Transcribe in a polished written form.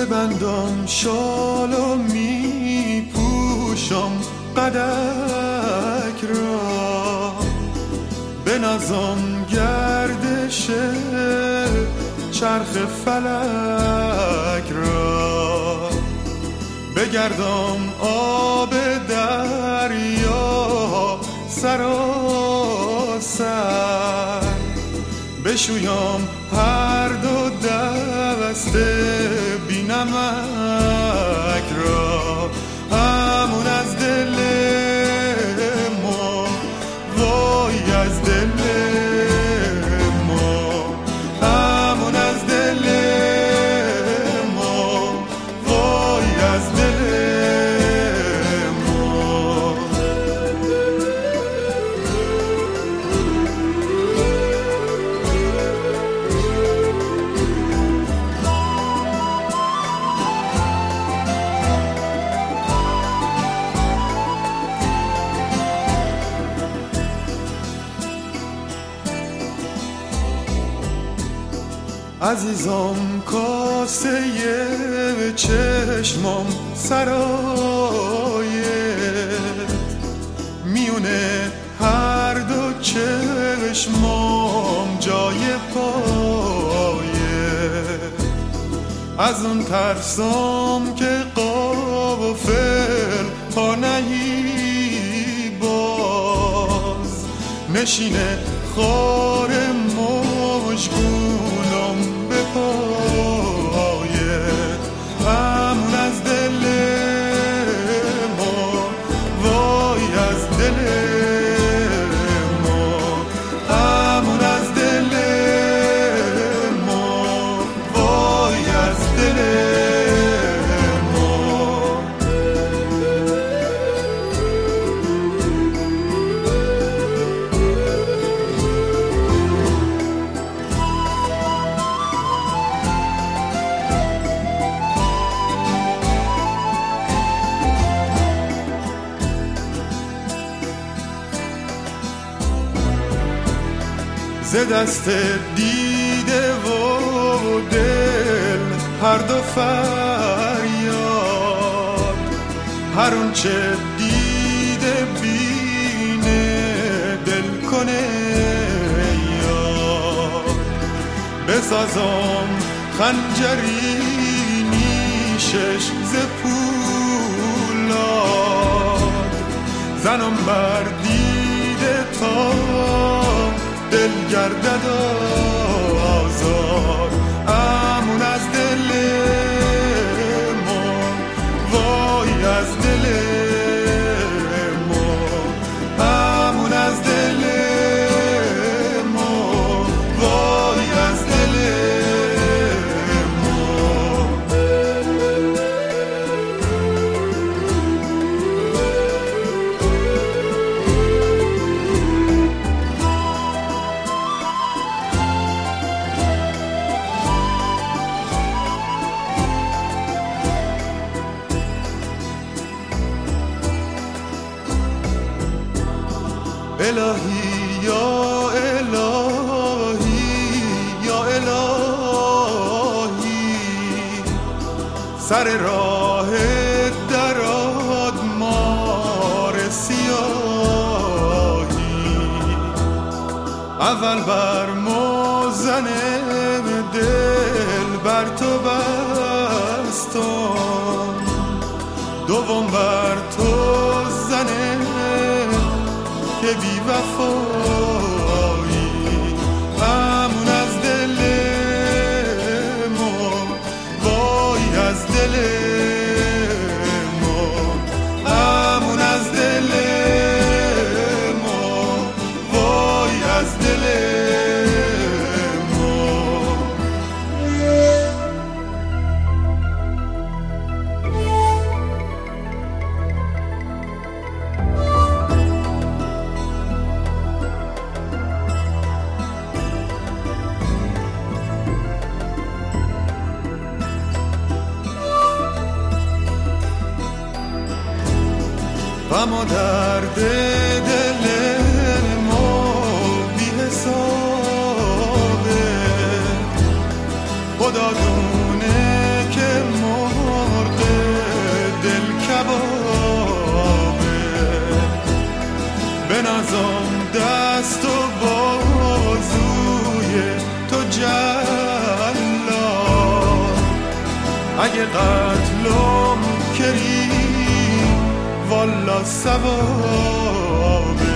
ببندم شال و می پوشم قدک را، بنازم گردش چرخ فلک را، بگردم آب دریا سراسر، بشویم هر دو دست بینمک را، همون از دل ما وای از دل ما، همون از دل ما وای از دل ما. عزیزم کاسه چشمم سرایت، میونه هر دو چشمم جای پایت، از اون ترسم که قافل پا نهی باز، نشینه خار مشگونم به پایت، همون از دل ما وای از دل ما، همون از دل ما وای از دل ما. ز دست دیده و دل هر دو فریاد، هر اون چه دیده بینه دل کنه یاد، بسازم خنجری نیشش ز پولاد، زنم بر دیده تا دل گردد آزاد، امون از دل ما وای از دل ما، امون از دل ما وای از دل ما. الهی یا الهی یا الهی، سر راه دراد مار سیاهی، اول بر موزن دل بر تو بستم، دوم بر تو زنه که بی وفایی، همون از دل ما وای از دل ما، همون از دل ما وای از دل ما. غم و درد دل ما بی حسابه، خدا دونه که ما کبابه. بنازم دست و بازوی تو جلال، اگه قتلم کری والا ثوابه.